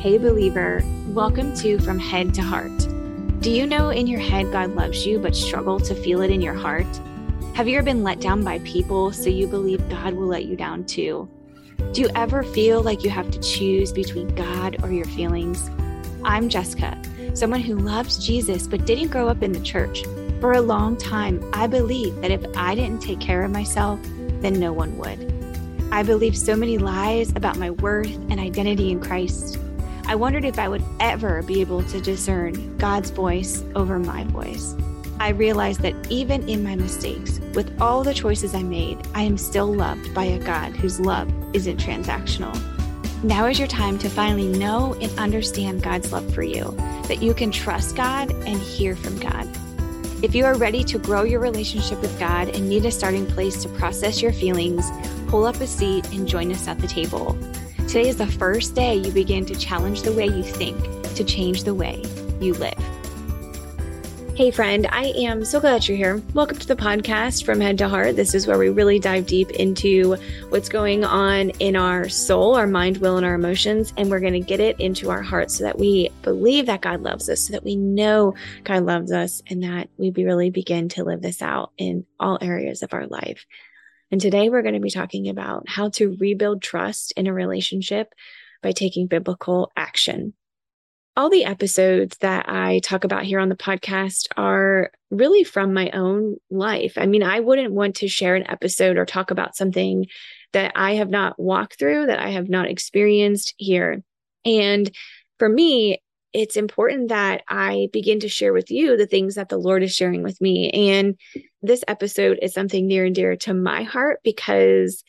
Hey believer, welcome to From Head to Heart. Do you know in your head God loves you but struggle to feel it in your heart? Have you ever been let down by people so you believe God will let you down too? Do you ever feel like you have to choose between God or your feelings? I'm Jessica, someone who loves Jesus but didn't grow up in the church. For a long time, I believed that if I didn't take care of myself, then no one would. I believed so many lies about my worth and identity in Christ. I wondered if I would ever be able to discern God's voice over my voice. I realized that even in my mistakes, with all the choices I made, I am still loved by a God whose love isn't transactional. Now is your time to finally know and understand God's love for you, that you can trust God and hear from God. If you are ready to grow your relationship with God and need a starting place to process your feelings, pull up a seat and join us at the table. Today is the first day you begin to challenge the way you think to change the way you live. Hey friend, I am so glad you're here. Welcome to the podcast From Head to Heart. This is where we really dive deep into what's going on in our soul, our mind, will, and our emotions. And we're going to get it into our hearts so that we believe that God loves us, so that we know God loves us, and that we really begin to live this out in all areas of our life. And today we're going to be talking about how to rebuild trust in a relationship by taking biblical action. All the episodes that I talk about here on the podcast are really from my own life. I mean, I wouldn't want to share an episode or talk about something that I have not walked through, that I have not experienced here. And for me, it's important that I begin to share with you the things that the Lord is sharing with me. And this episode is something near and dear to my heart because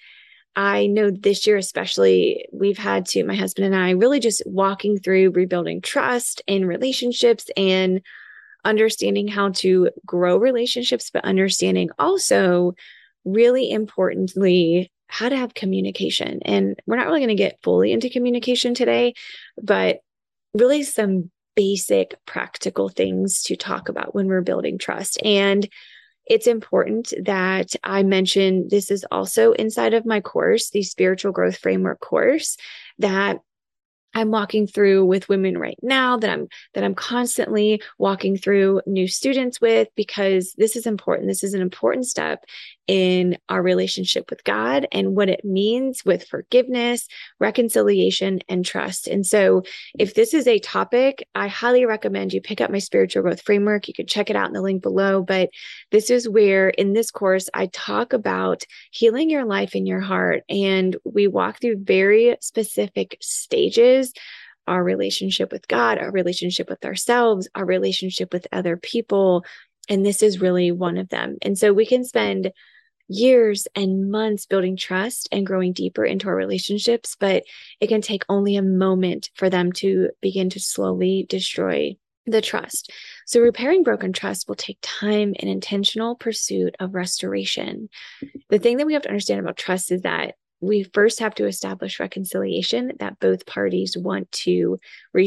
I know this year especially, we've had to, my husband and I, really just walking through rebuilding trust in relationships and understanding how to grow relationships, but understanding also, really importantly, how to have communication. And we're not really going to get fully into communication today, but really some basic practical things to talk about when we're building trust. And it's important that I mention this is also inside of my course, the Spiritual Growth Framework course that I'm walking through with women right now, that I'm constantly walking through new students with, because this is important. This is an important step in our relationship with God and what it means with forgiveness, reconciliation, and trust. And so if this is a topic, I highly recommend you pick up my Spiritual Growth Framework. You can check it out in the link below. But this is where in this course, I talk about healing your life and your heart. And we walk through very specific stages: our relationship with God, our relationship with ourselves, our relationship with other people. And this is really one of them. And so we can spend years and months building trust and growing deeper into our relationships, but it can take only a moment for them to begin to slowly destroy the trust. So repairing broken trust will take time and intentional pursuit of restoration. The thing that we have to understand about trust is that we first have to establish reconciliation, that both parties want to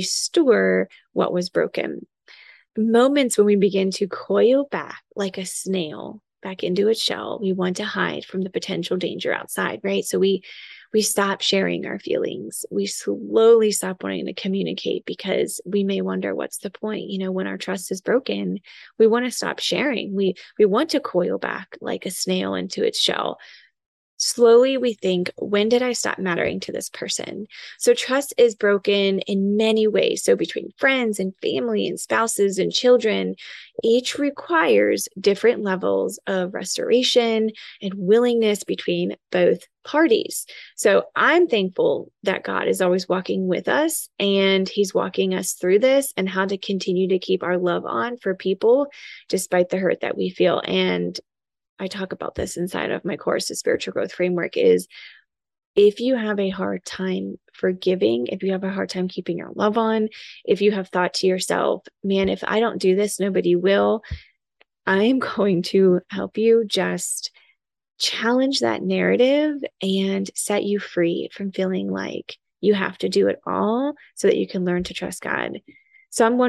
restore what was broken. Moments when we begin to coil back like a snail back into its shell, we want to hide from the potential danger outside, right? So we stop sharing our feelings. We slowly stop wanting to communicate because we may wonder, what's the point? You know, when our trust is broken, we want to stop sharing. We want to coil back like a snail into its shell. Slowly, we think, when did I stop mattering to this person? So trust is broken in many ways. So between friends and family and spouses and children, each requires different levels of restoration and willingness between both parties. So I'm thankful that God is always walking with us, and He's walking us through this and how to continue to keep our love on for people despite the hurt that we feel. And I talk about this inside of my course, the Spiritual Growth Framework, is if you have a hard time forgiving, if you have a hard time keeping your love on, if you have thought to yourself, man, if I don't do this, nobody will, I'm going to help you just challenge that narrative and set you free from feeling like you have to do it all so that you can learn to trust God. Psalm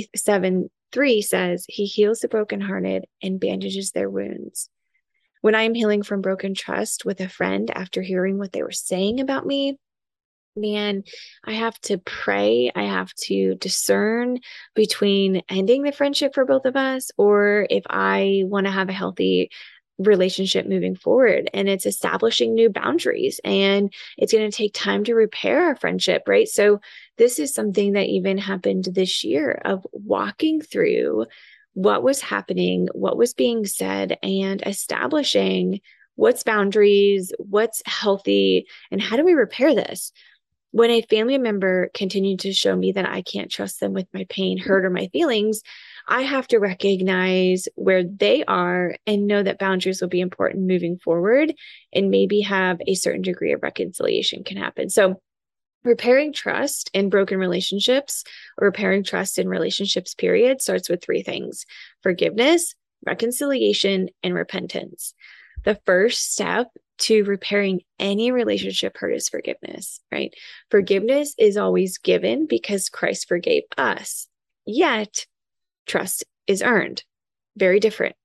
147:3 says, He heals the brokenhearted and bandages their wounds. When I am healing from broken trust with a friend after hearing what they were saying about me, man, I have to pray. I have to discern between ending the friendship for both of us, or if I want to have a healthy relationship moving forward. And it's establishing new boundaries, and it's going to take time to repair our friendship, right? So this is something that even happened this year of walking through what was happening, what was being said, and establishing what's boundaries, what's healthy, and how do we repair this? When a family member continued to show me that I can't trust them with my pain, hurt, or my feelings, I have to recognize where they are and know that boundaries will be important moving forward, and maybe have a certain degree of reconciliation can happen. So repairing trust in broken relationships, or repairing trust in relationships, period, starts with three things: forgiveness, reconciliation, and repentance. The first step to repairing any relationship hurt is forgiveness, right? Forgiveness is always given because Christ forgave us. Yet, trust is earned. Very different.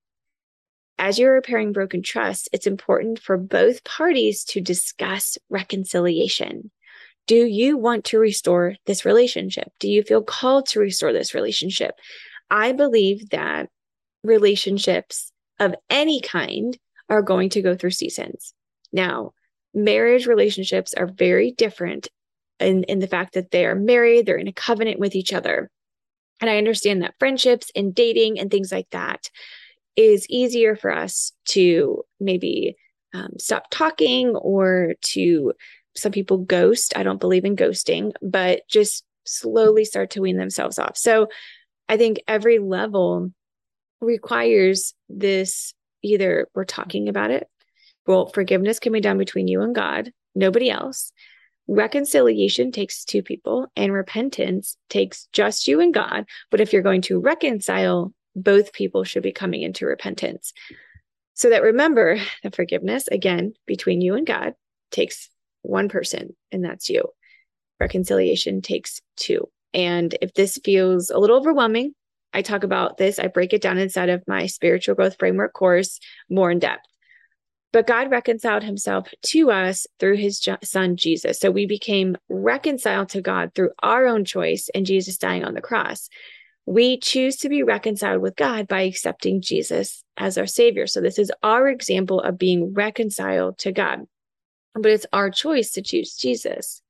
As you're repairing broken trust, it's important for both parties to discuss reconciliation. Do you want to restore this relationship? Do you feel called to restore this relationship? I believe that relationships of any kind are going to go through seasons. Now, marriage relationships are very different in the fact that they are married, they're in a covenant with each other. And I understand that friendships and dating and things like that is easier for us to maybe stop talking, or to, some people ghost. I don't believe in ghosting, but just slowly start to wean themselves off. So I think every level requires this: either we're talking about it. Well, forgiveness can be done between you and God, nobody else. Reconciliation takes two people, and repentance takes just you and God. But if you're going to reconcile, both people should be coming into repentance. So that, remember, the forgiveness, again, between you and God, takes one person, and that's you. Reconciliation takes two. And if this feels a little overwhelming, I talk about this, I break it down inside of my spiritual growth framework course more in depth. But God reconciled himself to us through his son, Jesus. So we became reconciled to God through our own choice and Jesus dying on the cross. We choose to be reconciled with God by accepting Jesus as our Savior. So this is our example of being reconciled to God. But it's our choice to choose Jesus.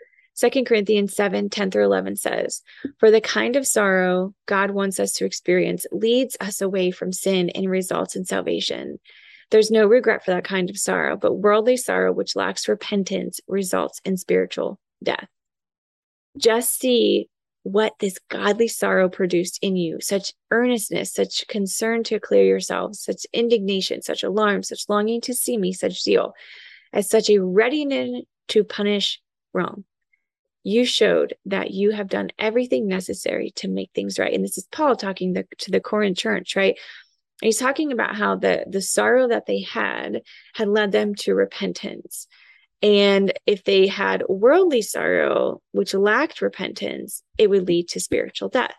2 Corinthians 7:10-11 says, "For the kind of sorrow God wants us to experience leads us away from sin and results in salvation. There's no regret for that kind of sorrow, but worldly sorrow, which lacks repentance, results in spiritual death." Just see what this godly sorrow produced in you: such earnestness, such concern to clear yourselves, such indignation, such alarm, such longing to see me, such zeal, as such a readiness to punish wrong. You showed that you have done everything necessary to make things right. And this is Paul talking to the Corinth church, right? And he's talking about how the sorrow that they had led them to repentance. And if they had worldly sorrow, which lacked repentance, it would lead to spiritual death.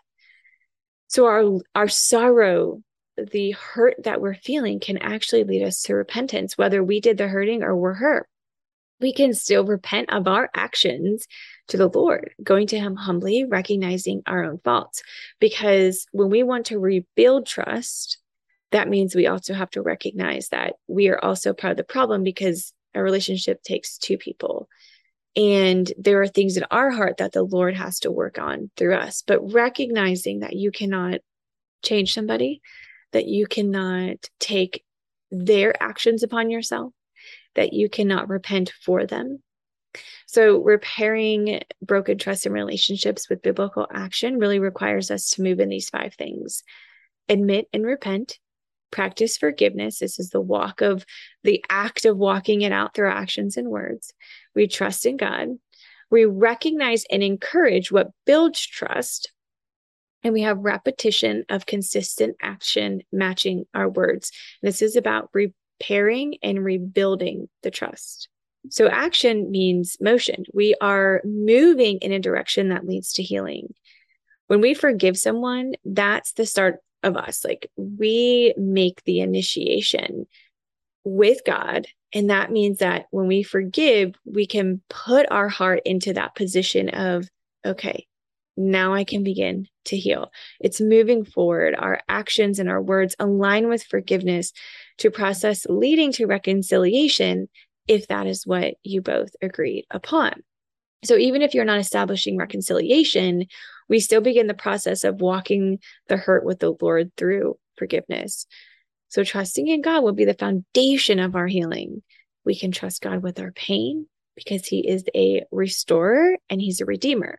So our sorrow, the hurt that we're feeling, can actually lead us to repentance, whether we did the hurting or we're hurt. We can still repent of our actions to the Lord, going to him humbly, recognizing our own faults. Because when we want to rebuild trust, that means we also have to recognize that we are also part of the problem, because a relationship takes two people. And there are things in our heart that the Lord has to work on through us. But recognizing that you cannot change somebody, that you cannot take their actions upon yourself, that you cannot repent for them. So repairing broken trust in relationships with biblical action really requires us to move in these 5 things: admit and repent, practice forgiveness. This is the act of walking it out through our actions and words. We trust in God. We recognize and encourage what builds trust. And we have repetition of consistent action matching our words. This is about repairing and rebuilding the trust. So action means motion. We are moving in a direction that leads to healing. When we forgive someone, that's the start of us. Like, we make the initiation. with God. And that means that when we forgive, we can put our heart into that position of, okay, now I can begin to heal. It's moving forward. Our actions and our words align with forgiveness to process leading to reconciliation, if that is what you both agreed upon. So even if you're not establishing reconciliation, we still begin the process of walking the hurt with the Lord through forgiveness. So trusting in God will be the foundation of our healing. We can trust God with our pain because He is a restorer and He's a redeemer.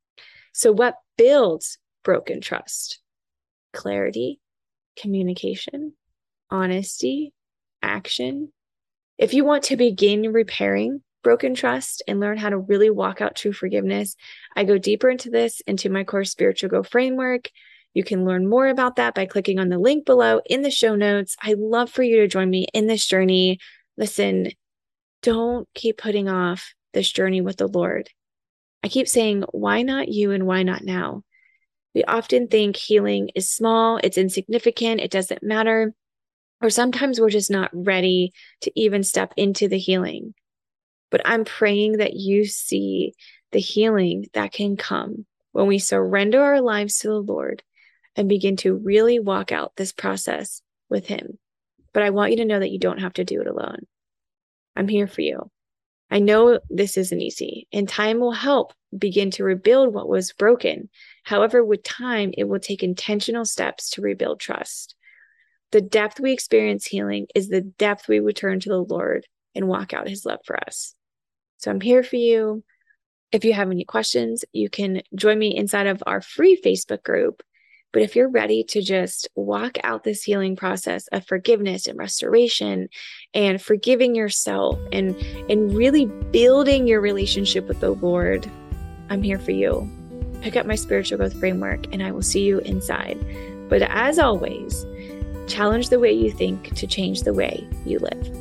So what builds broken trust? Clarity, communication, honesty, action. If you want to begin repairing broken trust and learn how to really walk out true forgiveness, I go deeper into this into my course, Spiritual Growth Framework. You can learn more about that by clicking on the link below in the show notes. I'd love for you to join me in this journey. Listen, don't keep putting off this journey with the Lord. I keep saying, why not you and why not now? We often think healing is small, it's insignificant, it doesn't matter. Or sometimes we're just not ready to even step into the healing. But I'm praying that you see the healing that can come when we surrender our lives to the Lord and begin to really walk out this process with Him. But I want you to know that you don't have to do it alone. I'm here for you. I know this isn't easy, and time will help begin to rebuild what was broken. However, with time, it will take intentional steps to rebuild trust. The depth we experience healing is the depth we return to the Lord and walk out His love for us. So I'm here for you. If you have any questions, you can join me inside of our free Facebook group. But if you're ready to just walk out this healing process of forgiveness and restoration and forgiving yourself and really building your relationship with the Lord, I'm here for you. Pick up my Spiritual Growth Framework and I will see you inside. But as always, challenge the way you think to change the way you live.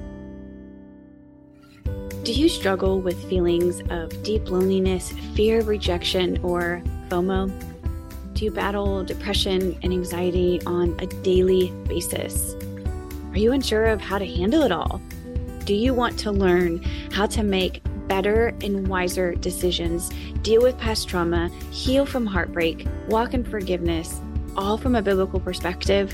Do you struggle with feelings of deep loneliness, fear of rejection, or FOMO? Do you battle depression and anxiety on a daily basis? Are you unsure of how to handle it all? Do you want to learn how to make better and wiser decisions, deal with past trauma, heal from heartbreak, walk in forgiveness, all from a biblical perspective?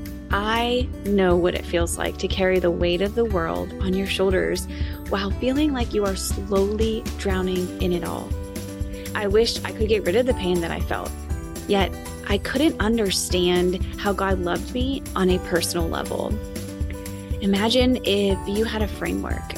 I know what it feels like to carry the weight of the world on your shoulders while feeling like you are slowly drowning in it all. I wish I could get rid of the pain that I felt. Yet, I couldn't understand how God loved me on a personal level. Imagine if you had a framework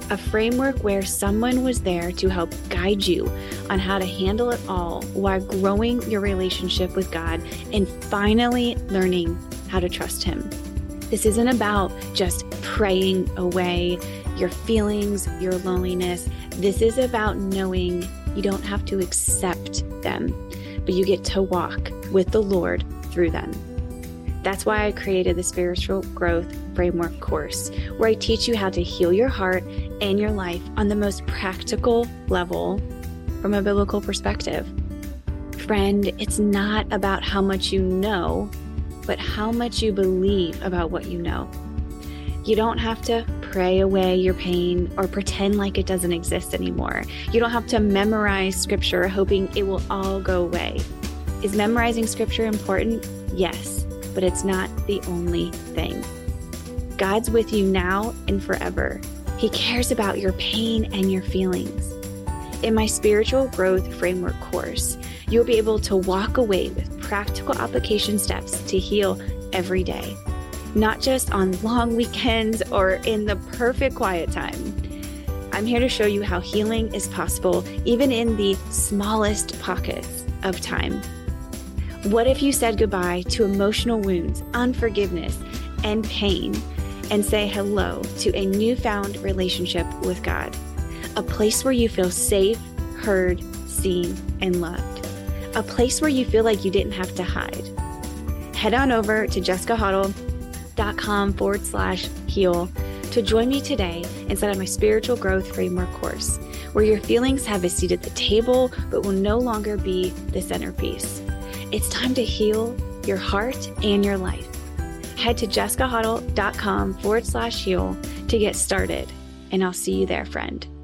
where someone was there to help guide you on how to handle it all while growing your relationship with God and finally learning how to trust Him. This isn't about just praying away your feelings, your loneliness. This is about knowing you don't have to accept them, but you get to walk with the Lord through them. That's why I created the Spiritual Growth Framework course, where I teach you how to heal your heart and your life on the most practical level from a biblical perspective. Friend, it's not about how much you know, but how much you believe about what you know. You don't have to pray away your pain or pretend like it doesn't exist anymore. You don't have to memorize scripture hoping it will all go away. Is memorizing scripture important? Yes, but it's not the only thing. God's with you now and forever. He cares about your pain and your feelings. In my Spiritual Growth Framework course, you'll be able to walk away with practical application steps to heal every day, not just on long weekends or in the perfect quiet time. I'm here to show you how healing is possible even in the smallest pockets of time. What if you said goodbye to emotional wounds, unforgiveness, and pain, and say hello to a newfound relationship with God? A place where you feel safe, heard, seen, and loved. A place where you feel like you didn't have to hide. Head on over to jessicahoddle.com/heal to join me today inside of my Spiritual Growth Framework course, where your feelings have a seat at the table but will no longer be the centerpiece. It's time to heal your heart and your life. Head to jessicahuddle.com/heal to get started, and I'll see you there, friend.